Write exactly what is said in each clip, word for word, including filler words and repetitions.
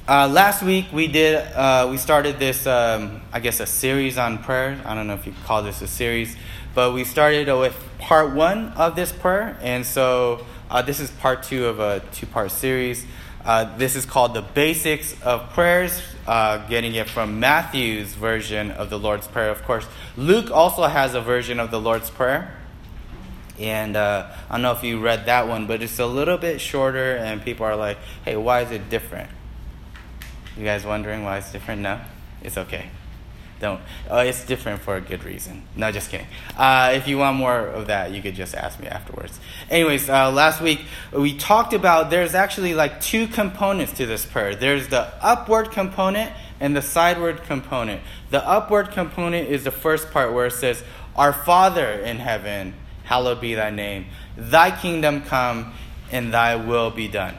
Uh, last week we did, uh, we started this, um, I guess, a series on prayer. I don't know if you call this a series, but we started with part one of this prayer. And so uh, this is part two of a two-part series. Uh, this is called The Basics of Prayers, uh, getting it from Matthew's version of the Lord's Prayer. Of course, Luke also has a version of the Lord's Prayer. And uh, I don't know if you read that one, but it's a little bit shorter, and people are like, hey, why is it different? You guys wondering why it's different? No? It's okay. Don't. Oh, it's different for a good reason. No, just kidding. Uh, if you want more of that, you could just ask me afterwards. Anyways, uh, last week we talked about there's actually like two components to this prayer. There's the upward component and the sideward component. The upward component is the first part where it says, Our Father in heaven, hallowed be thy name. Thy kingdom come and thy will be done.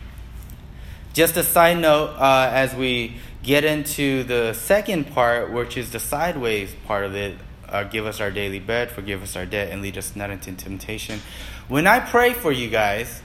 Just a side note, uh, as we get into the second part, which is the sideways part of it, uh, give us our daily bread, forgive us our debt, and lead us not into temptation. When I pray for you guys,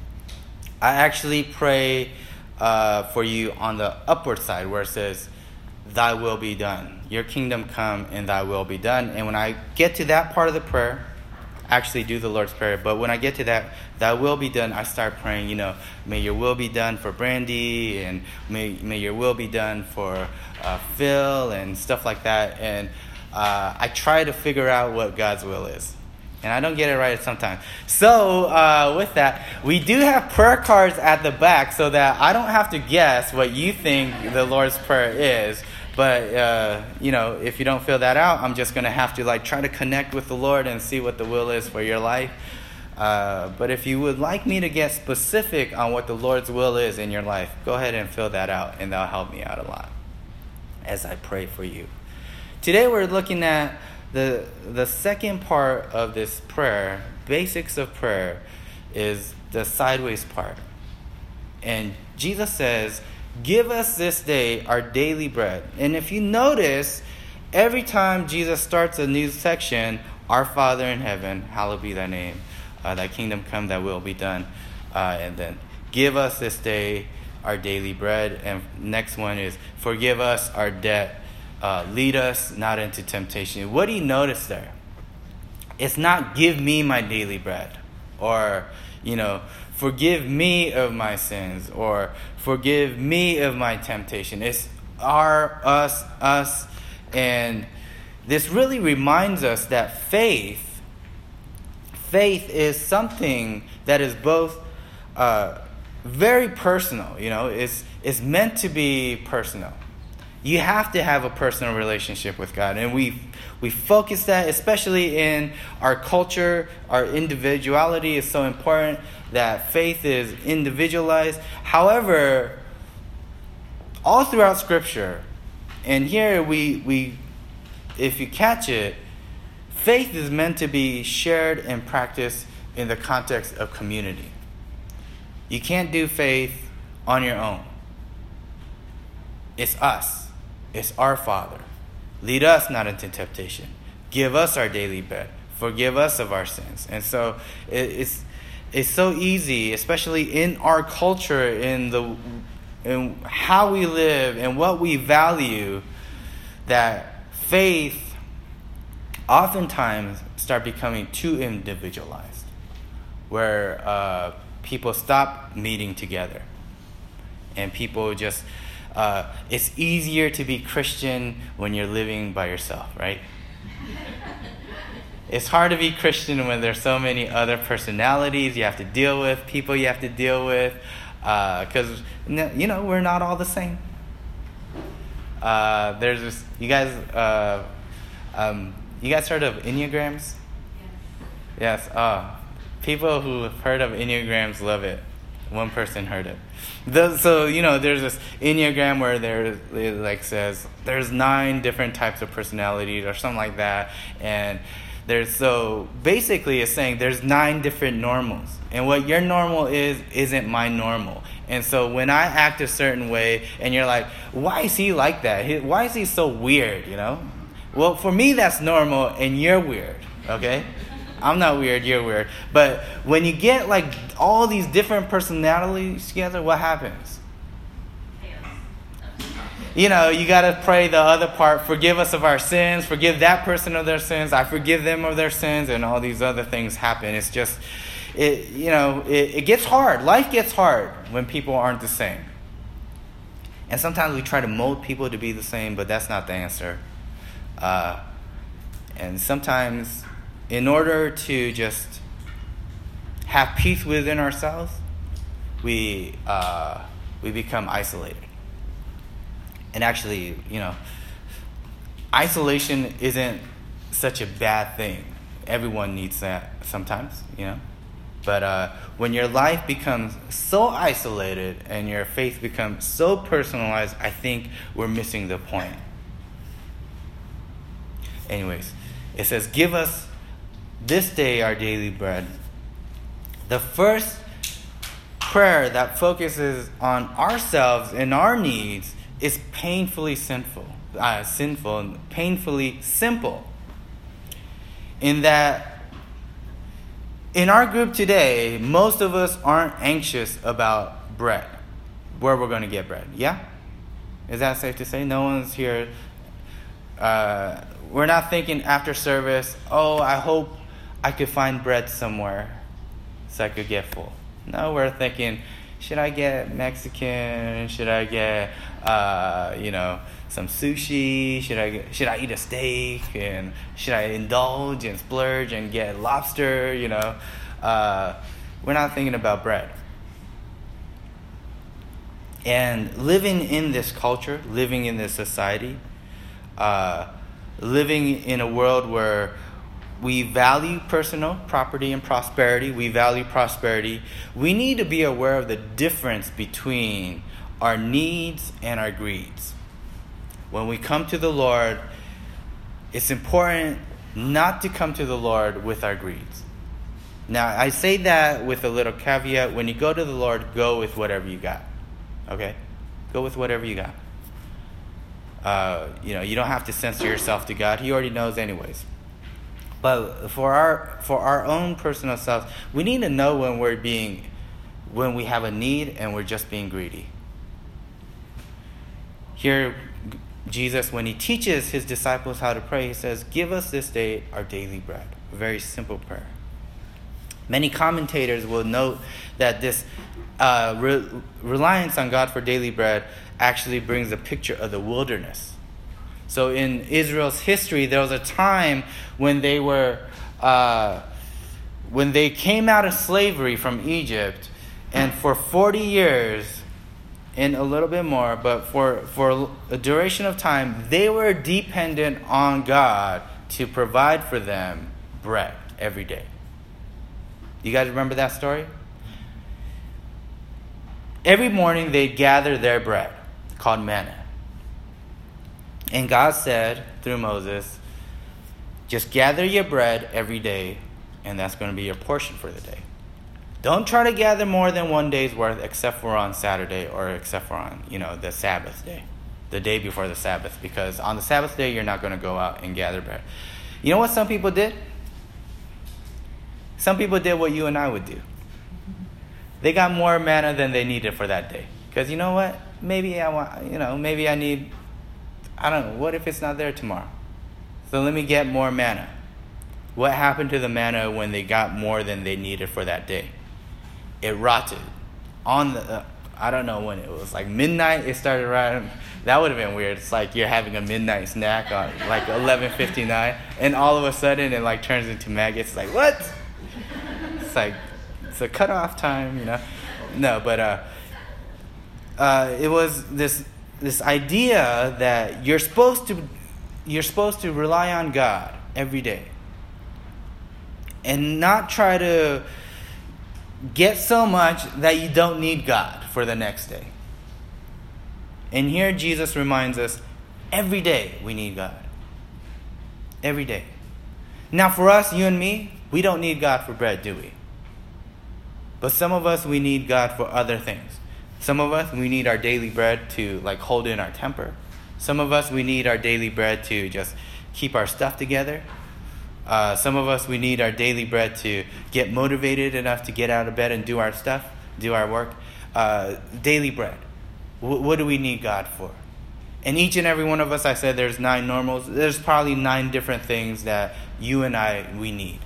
I actually pray uh, for you on the upward side where it says, thy will be done. Your kingdom come and thy will be done. And when I get to that part of the prayer, actually do the Lord's Prayer, but when I get to that, thy will be done, I start praying, you know, may your will be done for Brandy, and may may your will be done for uh, Phil, and stuff like that. And uh, I try to figure out what God's will is. And I don't get it right sometimes. So uh, with that, we do have prayer cards at the back so that I don't have to guess what you think the Lord's Prayer is. But, uh, you know, if you don't fill that out, I'm just going to have to, like, try to connect with the Lord and see what the will is for your life. Uh, but if you would like me to get specific on what the Lord's will is in your life, go ahead and fill that out, and that'll help me out a lot as I pray for you. Today we're looking at the the second part of this prayer. Basics of prayer is the sideways part. And Jesus says, give us this day our daily bread. And if you notice, every time Jesus starts a new section, Our Father in heaven, hallowed be thy name. Uh, thy kingdom come, thy will be done. Uh, and then, give us this day our daily bread. And next one is, forgive us our debt. Uh, lead us not into temptation. What do you notice there? It's not give me my daily bread. Or, you know, forgive me of my sins, or forgive me of my temptation. It's our, us, us. And this really reminds us that faith, faith is something that is both uh, very personal. You know, it's, it's meant to be personal. You have to have a personal relationship with God. And we we focus that, especially in our culture. Our individuality is so important that faith is individualized. However, all throughout Scripture, and here we we if you catch it, faith is meant to be shared and practiced in the context of community. You can't do faith on your own. It's us. It's our Father. Lead us not into temptation. Give us our daily bread. Forgive us of our sins. And so it, it's it's so easy, especially in our culture, in the in how we live and what we value, that faith oftentimes start becoming too individualized, where uh, people stop meeting together, and people just. Uh, it's easier to be Christian when you're living by yourself, right? It's hard to be Christian when there's so many other personalities you have to deal with, people you have to deal with, because, uh, you know, we're not all the same. Uh, there's this, you guys, uh, um, you guys heard of Enneagrams? Yes. Yes. Uh, people who have heard of Enneagrams love it. One person heard it. The, so, you know, there's this Enneagram where there, it like says there's nine different types of personalities or something like that. And there's, so basically it's saying there's nine different normals. And what your normal is, isn't my normal. And so when I act a certain way and you're like, why is he like that? Why is he so weird, you know? Well, for me, that's normal and you're weird, okay? I'm not weird, you're weird. But when you get like all these different personalities together, what happens? you know, you got to pray the other part, forgive us of our sins, forgive that person of their sins, I forgive them of their sins, and all these other things happen. It's just, it you know, it, it gets hard. Life gets hard when people aren't the same. And sometimes we try to mold people to be the same, but that's not the answer. Uh, and sometimes, in order to just have peace within ourselves, we uh, we become isolated. And actually, you know, isolation isn't such a bad thing. Everyone needs that sometimes, you know. But uh, when your life becomes so isolated and your faith becomes so personalized, I think we're missing the point. Anyways, it says, give us this day our daily bread. The first prayer that focuses on ourselves and our needs is painfully sinful, uh, sinful and painfully simple. In that, in our group today, most of us aren't anxious about bread, where we're going to get bread. Yeah? Is that safe to say? No one's here. Uh, we're not thinking after service, oh, I hope I could find bread somewhere so I could get full. No, we're thinking, should I get Mexican? Should I get, uh, you know, some sushi? Should I get, should I eat a steak? And should I indulge and splurge and get lobster? You know, uh, we're not thinking about bread. And living in this culture, living in this society, uh, living in a world where we value personal property and prosperity, we value prosperity, we need to be aware of the difference between our needs and our greeds. When we come to the Lord, it's important not to come to the Lord with our greeds. Now, I say that with a little caveat. When you go to the Lord, go with whatever you got. Okay? Go with whatever you got. Uh, you know, you don't have to censor yourself to God. He already knows anyways. But for our for our own personal selves, we need to know when we're being, when we have a need and we're just being greedy. Here, Jesus, when he teaches his disciples how to pray, he says, give us this day our daily bread. A very simple prayer. Many commentators will note that this uh, re- reliance on God for daily bread actually brings a picture of the wilderness. So in Israel's history, there was a time when they were, uh, when they came out of slavery from Egypt, and for forty years, and a little bit more, but for, for a duration of time, they were dependent on God to provide for them bread every day. You guys remember that story? Every morning they'd gather their bread, called manna. And God said, through Moses, just gather your bread every day, and that's going to be your portion for the day. Don't try to gather more than one day's worth, except for on Saturday, or except for on, you know, the Sabbath day, the day before the Sabbath, because on the Sabbath day, you're not going to go out and gather bread. You know what some people did? Some people did what you and I would do. They got more manna than they needed for that day. Because you know what? Maybe I want, you know, maybe I need, I don't know, what if it's not there tomorrow? So let me get more manna. What happened to the manna when they got more than they needed for that day? It rotted. On the, uh, I don't know when it was, like midnight, it started rotting. That would have been weird. It's like you're having a midnight snack on like eleven fifty-nine, and all of a sudden it like turns into maggots. It's like, what? It's like, it's a cutoff time, you know? No, but uh, uh, it was this this idea that you're supposed to you're supposed to rely on God every day and not try to get so much that you don't need God for the next day. And here Jesus reminds us, every day we need God. Every day. Now for us, you and me, we don't need God for bread, do we? But some of us, we need God for other things. Some of us, we need our daily bread to like hold in our temper. Some of us, we need our daily bread to just keep our stuff together. Uh, some of us, we need our daily bread to get motivated enough to get out of bed and do our stuff, do our work. Uh, daily bread. W- what do we need God for? And each and every one of us, I said there's nine normals. There's probably nine different things that you and I, we need.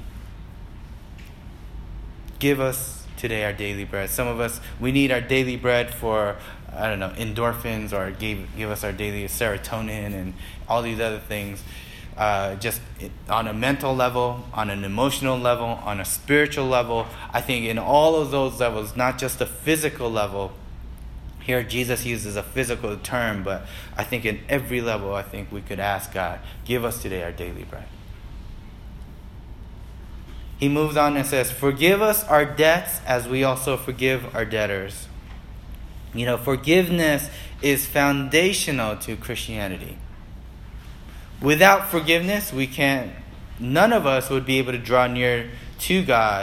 Give us today our daily bread. Some of us, we need our daily bread for, I don't know, endorphins, or give, give us our daily serotonin and all these other things. Uh, just on a mental level, on an emotional level, on a spiritual level. I think in all of those levels, not just a physical level. Here Jesus uses a physical term, but I think in every level, I think we could ask God, give us today our daily bread. He moves on and says, forgive us our debts as we also forgive our debtors. You know, forgiveness is foundational to Christianity. Without forgiveness, we can't, none of us would be able to draw near to God.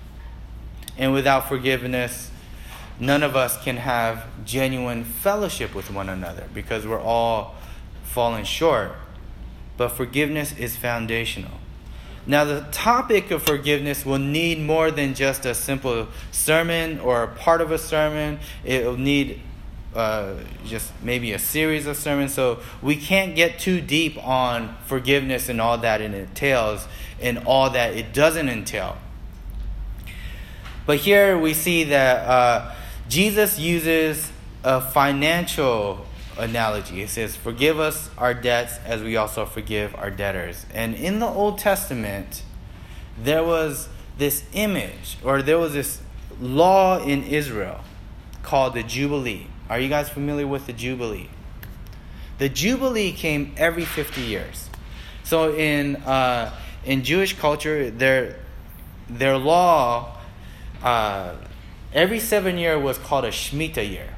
And without forgiveness, none of us can have genuine fellowship with one another, because we're all falling short. But forgiveness is foundational. Now, the topic of forgiveness will need more than just a simple sermon or a part of a sermon. It will need uh, just maybe a series of sermons. So we can't get too deep on forgiveness and all that it entails and all that it doesn't entail. But here we see that uh, Jesus uses a financial analogy. It says, forgive us our debts as we also forgive our debtors. And in the Old Testament, there was this image, or there was this law in Israel called the Jubilee. Are you guys familiar with the Jubilee? The Jubilee came every fifty years. So in uh, in Jewish culture, their their law uh, every seven year was called a Shemitah year.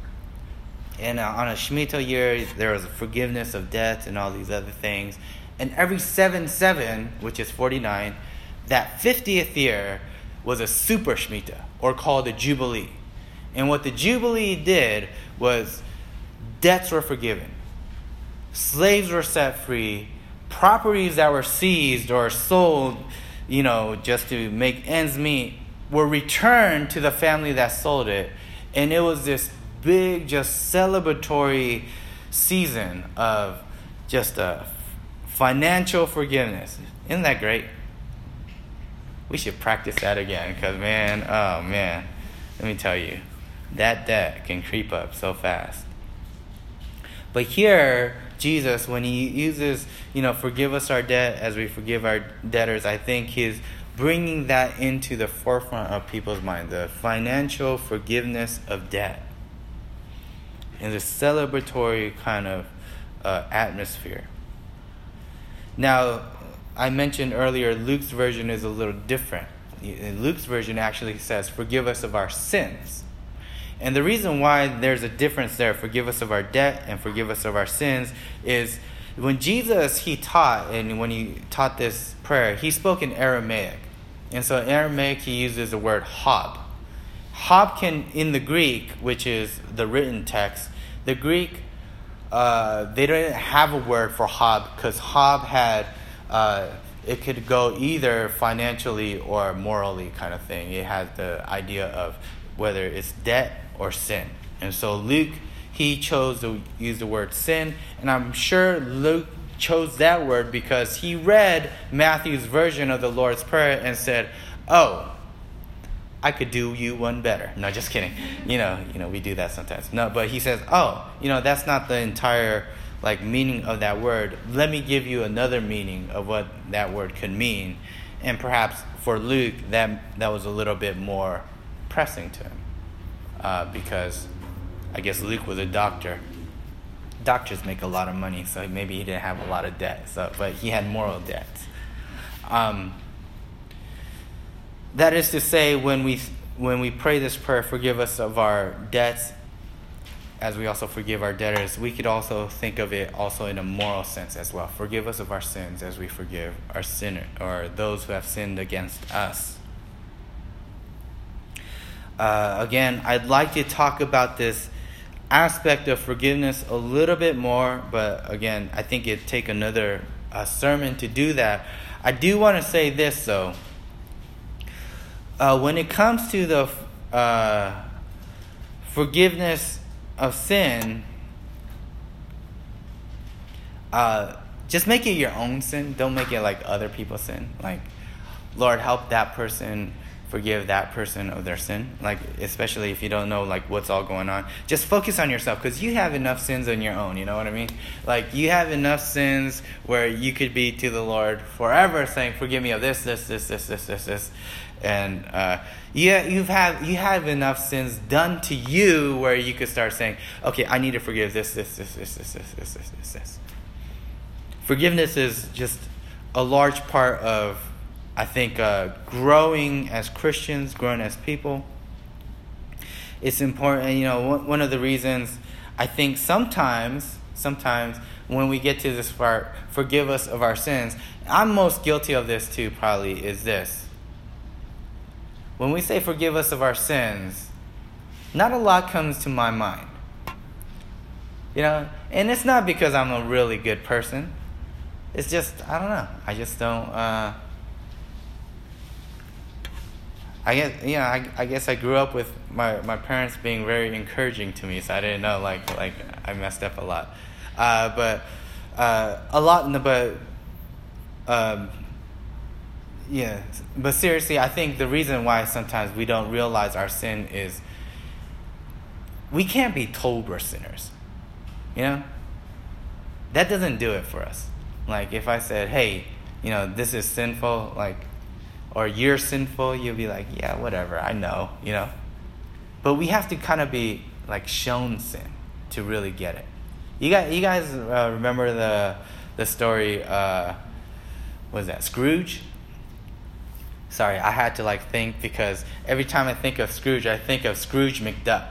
And uh, on a Shemitah year, there was forgiveness of debts and all these other things. And every seven seven, which is forty-nine, that fiftieth year was a super Shemitah, or called a Jubilee. And what the Jubilee did was debts were forgiven. Slaves were set free. Properties that were seized or sold, you know, just to make ends meet, were returned to the family that sold it. And it was this big, just celebratory season of just a financial forgiveness. Isn't that great? We should practice that again, because man, oh man, let me tell you, that debt can creep up so fast. But here, Jesus, when he uses, you know, forgive us our debt as we forgive our debtors, I think he's bringing that into the forefront of people's mind, the financial forgiveness of debt. In this celebratory kind of uh, atmosphere. Now, I mentioned earlier, Luke's version is a little different. In Luke's version actually says, forgive us of our sins. And the reason why there's a difference there, forgive us of our debt and forgive us of our sins, is when Jesus, he taught, and when he taught this prayer, he spoke in Aramaic. And so in Aramaic, he uses the word hob. Hob can, in the Greek, which is the written text, the Greek, uh, they didn't have a word for hob, because hob had, uh, it could go either financially or morally kind of thing. It has the idea of whether it's debt or sin. And so Luke, he chose to use the word sin, and I'm sure Luke chose that word because he read Matthew's version of the Lord's Prayer and said, oh, I could do you one better. No, just kidding. You know, you know, we do that sometimes. No, but he says, oh, you know, that's not the entire like meaning of that word. Let me give you another meaning of what that word could mean. And perhaps for Luke, that that was a little bit more pressing to him. Uh, because I guess Luke was a doctor. Doctors make a lot of money, so maybe he didn't have a lot of debt. So, but he had moral debts. Um, that is to say, when we when we pray this prayer, forgive us of our debts, as we also forgive our debtors, we could also think of it also in a moral sense as well. Forgive us of our sins as we forgive our sinner or those who have sinned against us. Uh, again, I'd like to talk about this aspect of forgiveness a little bit more, but again, I think it'd take another uh, sermon to do that. I do want to say this, though. Uh, when it comes to the uh, forgiveness of sin, uh, just make it your own sin. Don't make it like other people's sin. Like, Lord, help that person forgive that person of their sin. Like, especially if you don't know like what's all going on. Just focus on yourself, because you have enough sins on your own. You know what I mean? Like, you have enough sins where you could be to the Lord forever saying, forgive me of this, this, this, this, this, this, this. And uh, yeah, you've had you have enough sins done to you where you could start saying, okay, I need to forgive this, this, this, this, this, this, this, this, this, this. Forgiveness is just a large part of, I think, uh, growing as Christians, growing as people. It's important, you know, one, one of the reasons I think sometimes, sometimes when we get to this part, forgive us of our sins, I'm most guilty of this too, probably, is this. When we say forgive us of our sins, not a lot comes to my mind. You know, and it's not because I'm a really good person. It's just, I don't know. I just don't, uh, I guess, you know, I, I guess I grew up with my, my parents being very encouraging to me, so I didn't know, like, like I messed up a lot. Uh, but, uh, a lot, but, um, yeah, but seriously, I think the reason why sometimes we don't realize our sin is we can't be told we're sinners. You know? That doesn't do it for us. Like, if I said, hey, you know, this is sinful, like, or you're sinful, you'll be like, yeah, whatever, I know, you know? But we have to kind of be, like, shown sin to really get it. You guys, you guys uh, remember the the story, uh, what was that, Scrooge? Sorry, I had to, like, think, because every time I think of Scrooge, I think of Scrooge McDuck.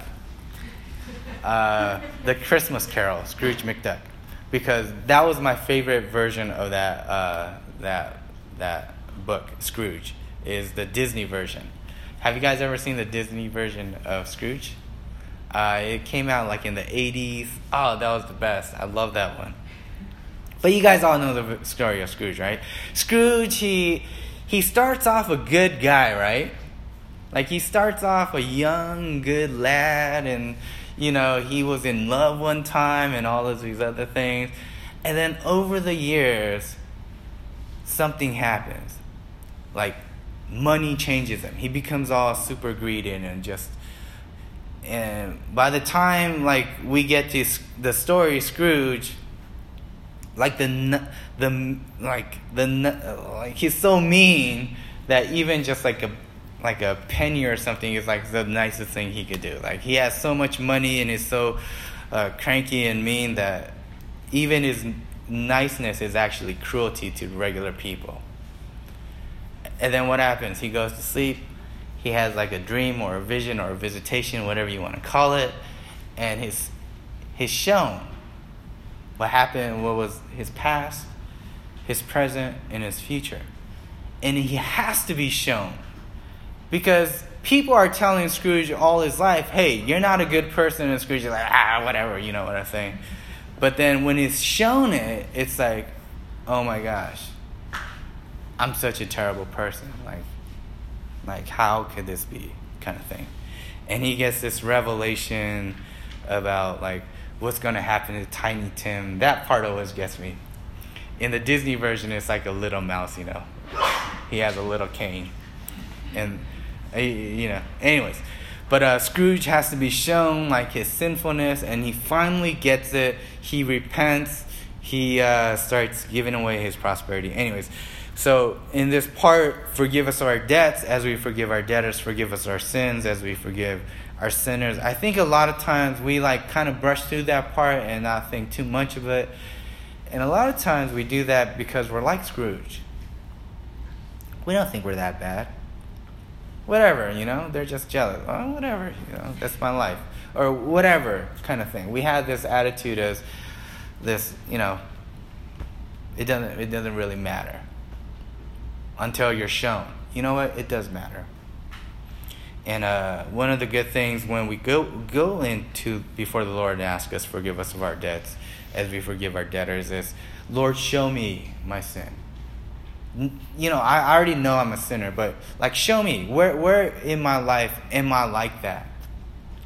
Uh, the Christmas Carol, Scrooge McDuck. Because that was my favorite version of that uh, that that book, Scrooge, is the Disney version. Have you guys ever seen the Disney version of Scrooge? Uh, it came out like in the eighties. Oh, that was the best. I love that one. But you guys all know the story of Scrooge, right? Scrooge, he he starts off a good guy, right? Like, he starts off a young, good lad, and you know, he was in love one time and all of these other things. And then over the years, something happens. Like, money changes him. He becomes all super greedy and just... And by the time, like, we get to the story Scrooge, like, the... the like, the... like, he's so mean that even just, like, a... like a penny or something is like the nicest thing he could do. Like, he has so much money and is so uh, cranky and mean that even his niceness is actually cruelty to regular people. And then what happens? He goes to sleep. He has like a dream or a vision or a visitation, whatever you want to call it, and his he's shown what happened, what was his past, his present, and his future. And he has to be shown. Because people are telling Scrooge all his life, hey, you're not a good person. And Scrooge is like, ah, whatever, you know what I'm saying. But then when he's shown it, it's like, oh my gosh, I'm such a terrible person. Like, like how could this be, kind of thing. And he gets this revelation about, like, what's going to happen to Tiny Tim. That part always gets me. In the Disney version, it's like a little mouse, you know. He has a little cane. And... you know, anyways, but uh, Scrooge has to be shown like his sinfulness, and he finally gets it. He repents. He uh, starts giving away his prosperity. Anyways, so in this part, forgive us our debts as we forgive our debtors. Forgive us our sins as we forgive our sinners. I think a lot of times we like kind of brush through that part and not think too much of it. And a lot of times we do that because we're like Scrooge. We don't think we're that bad. Whatever, you know, they're just jealous. Oh, whatever, you know, that's my life. Or whatever kind of thing. We have this attitude as this, you know, it doesn't it doesn't really matter until you're shown. You know what? It does matter. And uh, one of the good things when we go go into before the Lord and ask us, forgive us of our debts as we forgive our debtors, is, Lord, show me my sin. You know, I already know I'm a sinner, but like, show me where where in my life am I like that?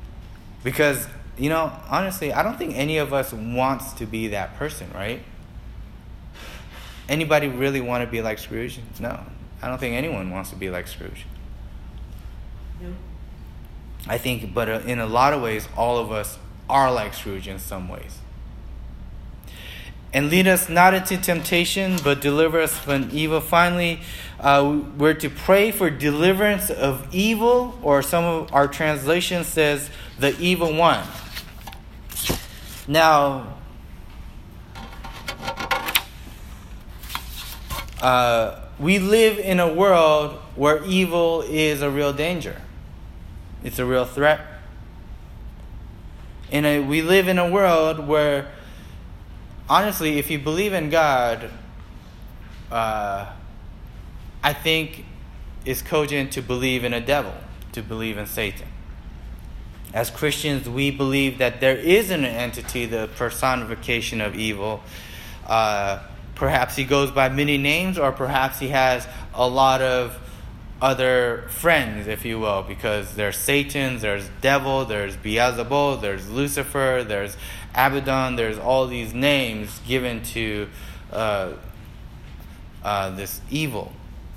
Because, you know, honestly, I don't think any of us wants to be that person, right? Anybody really want to be like Scrooge? No. I don't think anyone wants to be like Scrooge. No. I think, but uh, in a lot of ways, all of us are like Scrooge in some ways. And lead us not into temptation, but deliver us from evil. Finally, uh, we're to pray for deliverance of evil, or some of our translation says the evil one. Now, uh, we live in a world where evil is a real danger. It's a real threat. In a, we live in a world where, honestly, if you believe in God, uh, I think it's cogent to believe in a devil, to believe in Satan. As Christians, we believe that there is an entity, the personification of evil. Uh, perhaps he goes by many names, or perhaps he has a lot of other friends, if you will, because there's Satan, there's devil, there's Beelzebul, there's Lucifer, there's Abaddon, there's all these names given to uh, uh, this evil.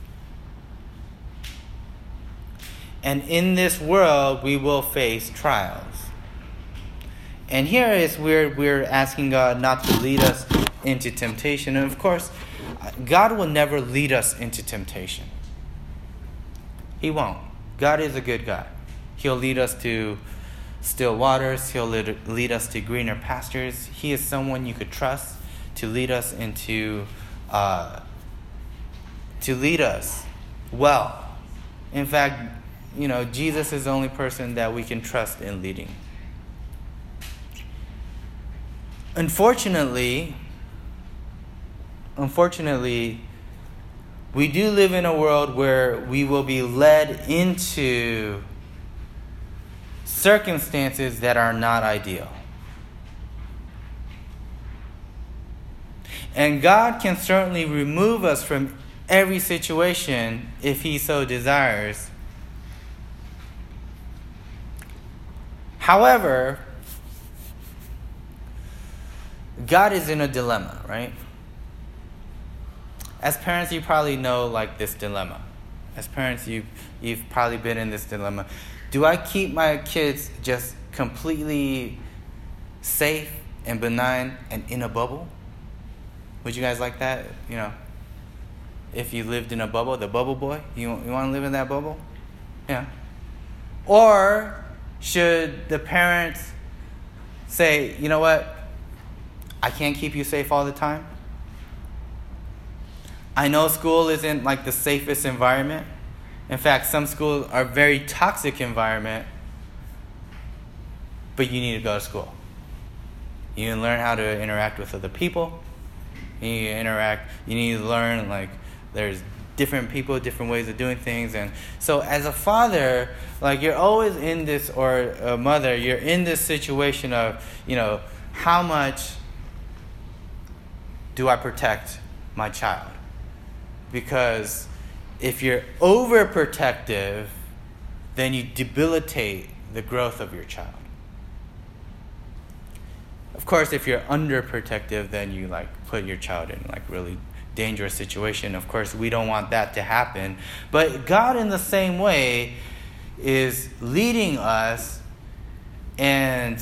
And in this world, we will face trials. And here is where we're asking God not to lead us into temptation. And of course, God will never lead us into temptation. He won't. God is a good God. He'll lead us to still waters. He'll lead, lead us to greener pastures. He is someone you could trust to lead us into, uh, to lead us well. In fact, you know, Jesus is the only person that we can trust in leading. Unfortunately, unfortunately, we do live in a world where we will be led into circumstances that are not ideal. And God can certainly remove us from every situation if He so desires. However, God is in a dilemma, right? As parents, you probably know like this dilemma. As parents, you've, you've probably been in this dilemma. Do I keep my kids just completely safe and benign and in a bubble? Would you guys like that? You know, if you lived in a bubble, the bubble boy, you, you want to live in that bubble? Yeah. Or should the parents say, you know what? I can't keep you safe all the time. I know school isn't like the safest environment. In fact, some schools are very toxic environment, but you need to go to school. You need to learn how to interact with other people. You need to interact, you need to learn like there's different people, different ways of doing things. And so as a father, like you're always in this, or a mother, you're in this situation of, you know, how much do I protect my child? Because if you're overprotective, then you debilitate the growth of your child. Of course, if you're underprotective, then you like put your child in like really dangerous situation. Of course, we don't want that to happen. But God, in the same way, is leading us, and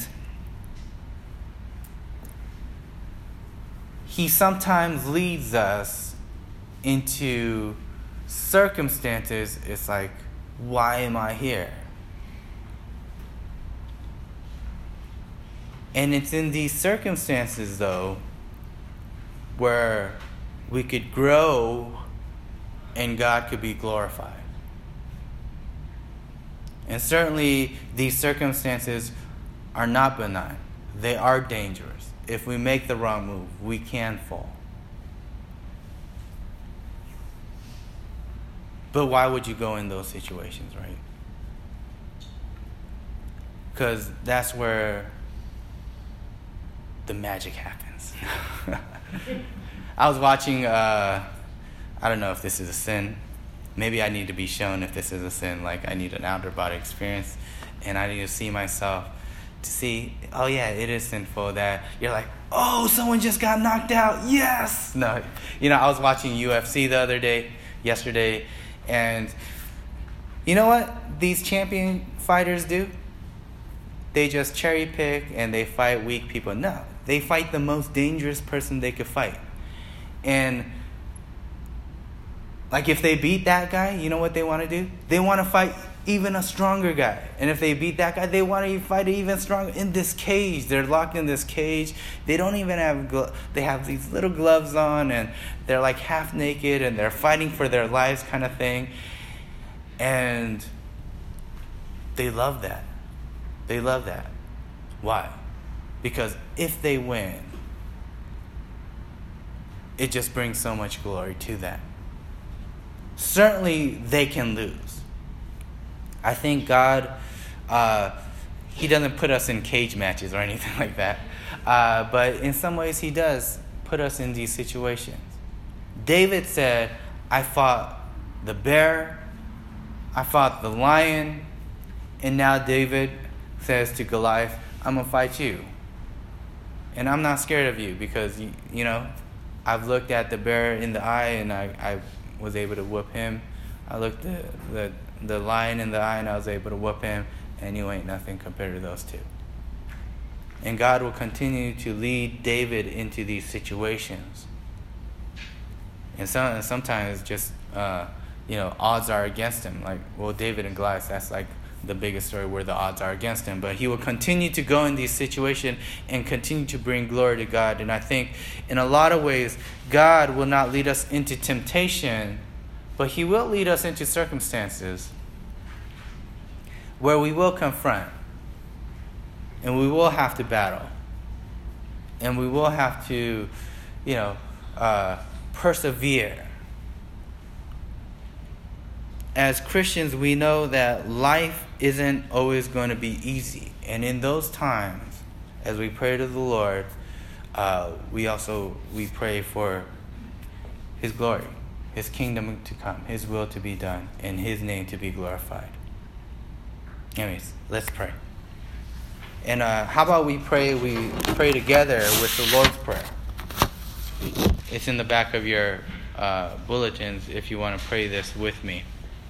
He sometimes leads us into circumstances. It's like, why am I here? And it's in these circumstances, though, where we could grow and God could be glorified. And certainly, these circumstances are not benign. They are dangerous. If we make the wrong move, we can fall. But why would you go in those situations, right? Because that's where the magic happens. I was watching, uh, I don't know if this is a sin. Maybe I need to be shown if this is a sin. Like I need an outer body experience, and I need to see myself to see, oh yeah, it is sinful that you're like, oh, someone just got knocked out. Yes. No, you know, I was watching U F C the other day, yesterday, and you know what these champion fighters do? They just cherry pick and they fight weak people. No, they fight the most dangerous person they could fight. And like if they beat that guy, you know what they want to do? They want to fight even a stronger guy. And if they beat that guy, they want to fight even stronger in this cage. They're locked in this cage. They don't even have glo- they have these little gloves on, and they're like half naked, and they're fighting for their lives kind of thing. And they love that. They love that. Why? Because if they win, it just brings so much glory to that. Certainly they can lose. I think God, uh, He doesn't put us in cage matches or anything like that. Uh, but in some ways He does put us in these situations. David said, I fought the bear, I fought the lion, and now David says to Goliath, I'm going to fight you. And I'm not scared of you because, you, you know, I've looked at the bear in the eye and I, I was able to whoop him. I looked the, the the lion in the eye and I was able to whoop him, and you ain't nothing compared to those two. And God will continue to lead David into these situations. And, some, and sometimes just, uh, you know, odds are against him. Like, well, David and Goliath, that's like the biggest story where the odds are against him. But he will continue to go in these situations and continue to bring glory to God. And I think in a lot of ways, God will not lead us into temptation, but He will lead us into circumstances where we will confront, and we will have to battle, and we will have to, you know, uh, persevere. As Christians, we know that life isn't always going to be easy. And in those times, as we pray to the Lord, uh, we also, we pray for His glory, His kingdom to come, His will to be done, and His name to be glorified. Anyways, let's pray. And uh, how about we pray, we pray together with the Lord's Prayer. It's in the back of your uh, bulletins if you want to pray this with me.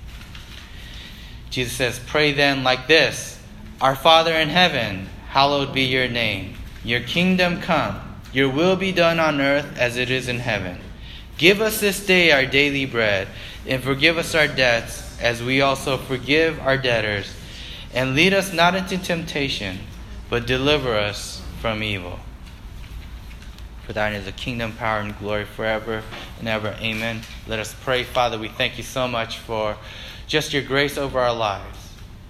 Jesus says, pray then like this. Our Father in heaven, hallowed be your name. Your kingdom come. Your will be done on earth as it is in heaven. Give us this day our daily bread, and forgive us our debts as we also forgive our debtors. And lead us not into temptation, but deliver us from evil. For thine is the kingdom, power, and glory forever and ever. Amen. Let us pray. Father, we thank you so much for just your grace over our lives.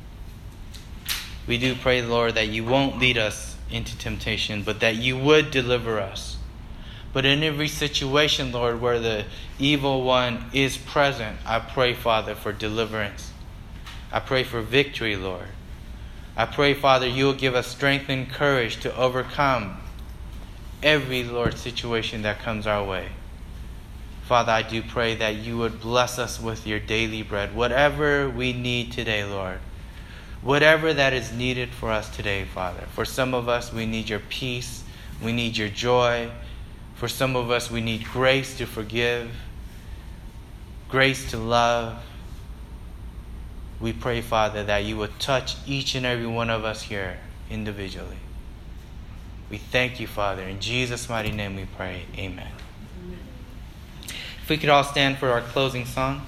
We do pray, Lord, that you won't lead us into temptation, but that you would deliver us. But in every situation, Lord, where the evil one is present, I pray, Father, for deliverance. I pray for victory, Lord. I pray, Father, you will give us strength and courage to overcome every, Lord, situation that comes our way. Father, I do pray that you would bless us with your daily bread, whatever we need today, Lord. Whatever that is needed for us today, Father. For some of us, we need your peace. We need your joy. For some of us, we need grace to forgive, grace to love. We pray, Father, that you would touch each and every one of us here individually. We thank you, Father. In Jesus' mighty name we pray. Amen. If we could all stand for our closing song.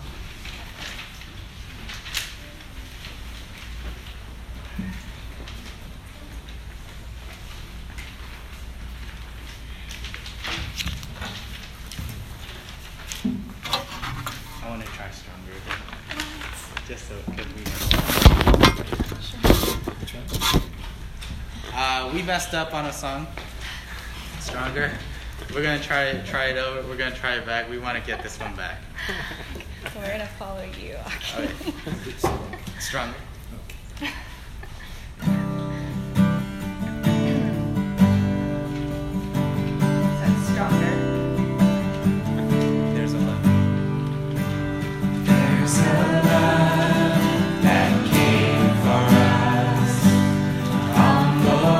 I want to try stronger again. Just so because we uh, we messed up on a song. Stronger. We're gonna try try it over. We're gonna try it back. We want to get this one back. So we're gonna follow you. Okay. Stronger. That's stronger. There's a love. There's a love that came for us on the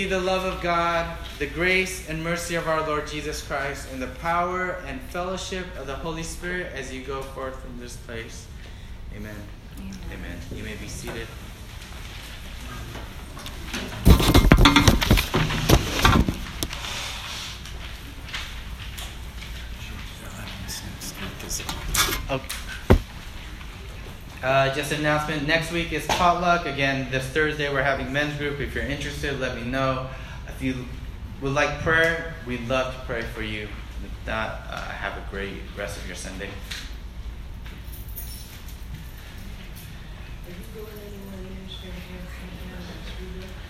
you the love of God, the grace and mercy of our Lord Jesus Christ, and the power and fellowship of the Holy Spirit as you go forth from this place. Amen. Amen. Amen. You may be seated. Okay. Uh, just an announcement. Next week is potluck. Again, this Thursday we're having men's group. If you're interested, let me know. If you would like prayer, we'd love to pray for you. If not, uh, have a great rest of your Sunday. Are you going anywhere near San Diego next week?